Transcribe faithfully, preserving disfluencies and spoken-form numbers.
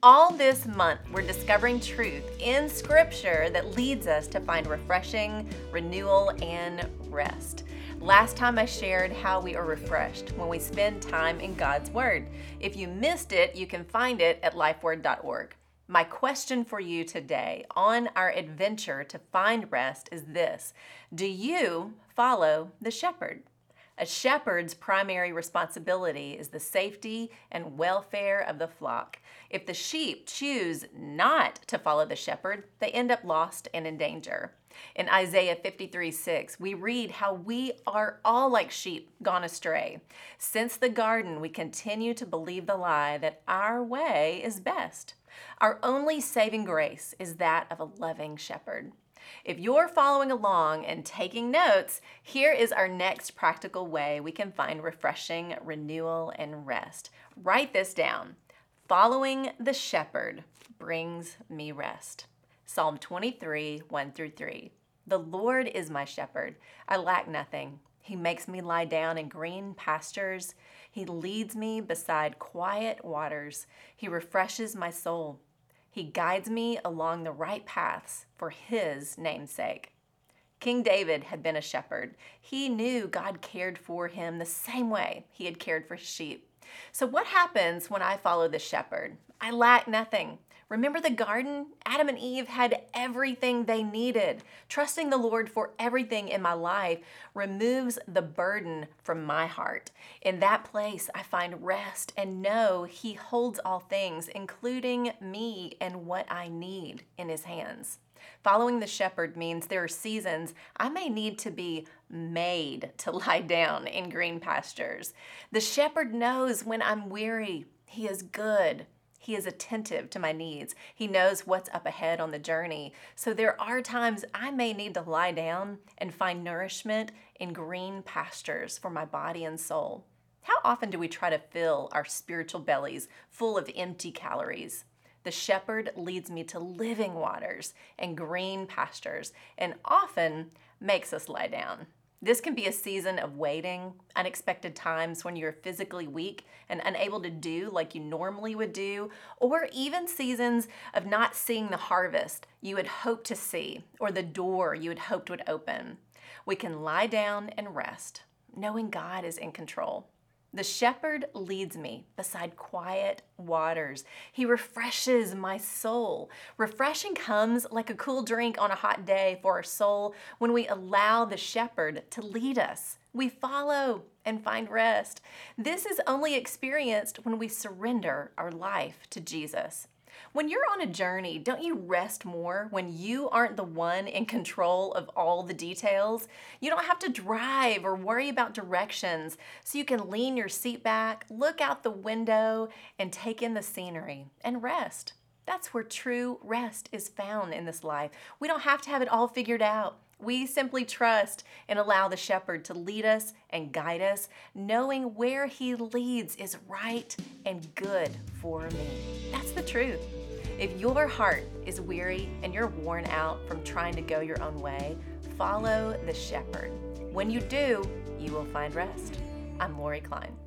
All this month, we're discovering truth in Scripture that leads us to find refreshing, renewal, and rest. Last time I shared how we are refreshed when we spend time in God's Word. If you missed it, you can find it at lifeword dot org. My question for you today on our adventure to find rest is this: do you follow the shepherd? A shepherd's primary responsibility is the safety and welfare of the flock. If the sheep choose not to follow the shepherd, they end up lost and in danger. In Isaiah fifty-three six, we read how we are all like sheep gone astray. Since the garden, we continue to believe the lie that our way is best. Our only saving grace is that of a loving shepherd. If you're following along and taking notes, here is our next practical way we can find refreshing renewal and rest. Write this down. Following the shepherd brings me rest. Psalm twenty-three, one through three. The Lord is my shepherd. I lack nothing. He makes me lie down in green pastures. He leads me beside quiet waters. He refreshes my soul. He guides me along the right paths for his name's sake. King David had been a shepherd. He knew God cared for him the same way he had cared for his sheep. So what happens when I follow the shepherd? I lack nothing. Remember the garden? Adam and Eve had everything they needed. Trusting the Lord for everything in my life removes the burden from my heart. In that place, I find rest and know He holds all things, including me and what I need, in His hands. Following the shepherd means there are seasons I may need to be made to lie down in green pastures. The shepherd knows when I'm weary. He is good. He is attentive to my needs. He knows what's up ahead on the journey. So there are times I may need to lie down and find nourishment in green pastures for my body and soul. How often do we try to fill our spiritual bellies full of empty calories? The shepherd leads me to living waters and green pastures and often makes us lie down. This can be a season of waiting, unexpected times when you're physically weak and unable to do like you normally would do, or even seasons of not seeing the harvest you had hoped to see or the door you had hoped would open. We can lie down and rest, knowing God is in control. The shepherd leads me beside quiet waters. He refreshes my soul. Refreshing comes like a cool drink on a hot day for our soul when we allow the shepherd to lead us. We follow and find rest. This is only experienced when we surrender our life to Jesus. When you're on a journey, don't you rest more when you aren't the one in control of all the details? You don't have to drive or worry about directions, so you can lean your seat back, look out the window, and take in the scenery and rest. That's where true rest is found in this life. We don't have to have it all figured out. We simply trust and allow the shepherd to lead us and guide us, knowing where he leads is right and good for me. That's the truth. If your heart is weary and you're worn out from trying to go your own way, follow the shepherd. When you do, you will find rest. I'm Lori Klein.